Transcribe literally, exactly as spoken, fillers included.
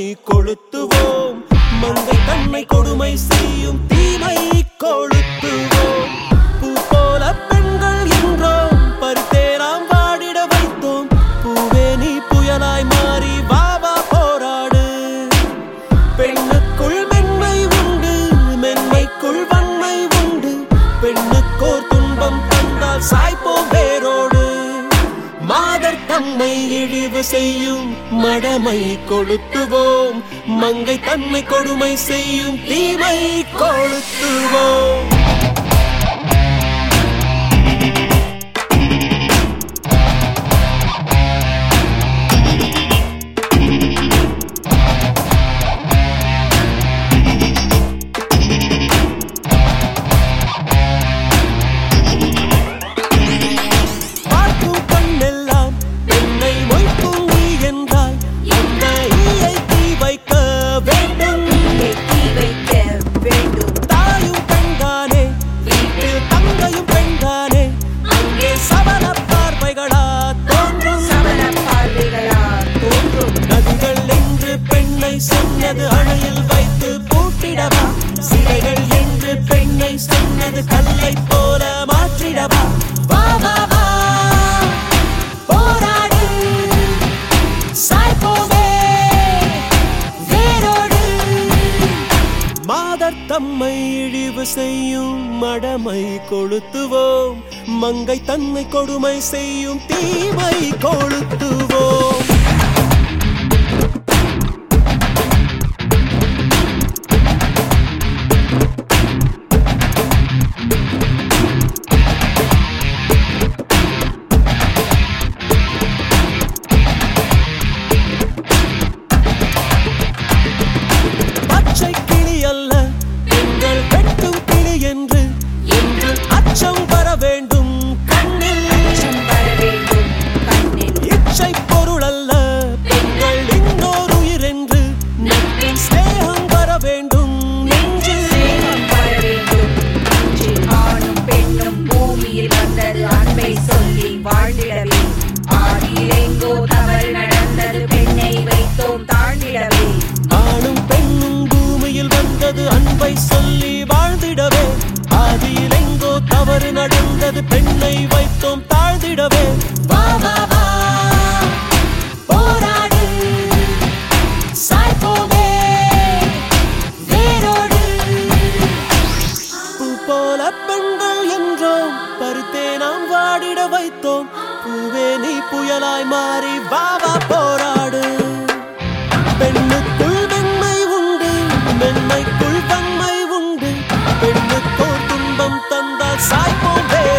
கொளுத்துவோம். மங்கை தன்னை கொடுமை செய்யும் தீமை கொளுத்துவோம். பூ போல பெண்கள் என்றோம், பருத்தேராம் வாடிட வைத்தோம். பூவே நீ புயலாய் மாறி வாவா போராடு. பெண்ணுக்குள் மென்மை உண்டு, மென்மைக்குள் வன்மை உண்டு. பெண்ணுக்கோர் துன்பம் தந்தால் சாய்ப்போம் வேரோடு. மாதர் தம்மை இழிவு செய்யும் மடமை கொளுத்துவோம். மங்கை தன்னை கொடுமை செய்யும் தீமை கொளுத்துவோம். சொன்னது அணையில் வைத்து பூட்டிடவா, சிலைகள் என்று பெண்ணை சொன்னது கல்லை போல மாற்றிடவா. வா வா வா போராடு, சாய்ப்போவே வேரோடு. மாதர் தம்மை இழிவு செய்யும் மடமை கொளுத்துவோம். மங்கை தன்னை கொடுமை செய்யும் தீமை கொளுத்துவோம். பச்சை கிளி அல்ல எங்கள் வெட்டும் கிளி என்று என்று அச்சம் வர வேண்டும் கண்ணில். இச்சை பொருள் அல்ல பெண்கள் இன்னொரு உயிர் என்று ஸ்நேகம் வர வேண்டும் நெஞ்சில். ஆணும் பெண்ணும் பூமியில் வந்தது அன்பை சொல்லி வாழ்ந்திடவே. ஆதியில் எங்கோ தவறு நடந்தது, பெண்ணை வைத்தோம் தாழ்ந்திடவே. ஆணும் பெண்ணும் பூமியில் வந்தது அன்பை சொல்லி வாழ்ந்திடவே. ஆதியில் எங்கோ தவறு நடந்தது, பெண்ணை வைத்தோம் தாழ்ந்திடவே. வா வா வா போராடு, சாய்ப்போவே வேரோடு. பூ போல பெண்கள் என்றோம், பருத்தே நாம் வாடிட வைத்தோம். பூவே நீ புயலாய் மாறி வா வா போராடு. பெண்ணுக்குள் மென்மை உண்டு, மென்மைக்குள் வன்மை உண்டு. பெண்ணுக்கோர் துன்பம் தந்தால் சாய்ப்போம்.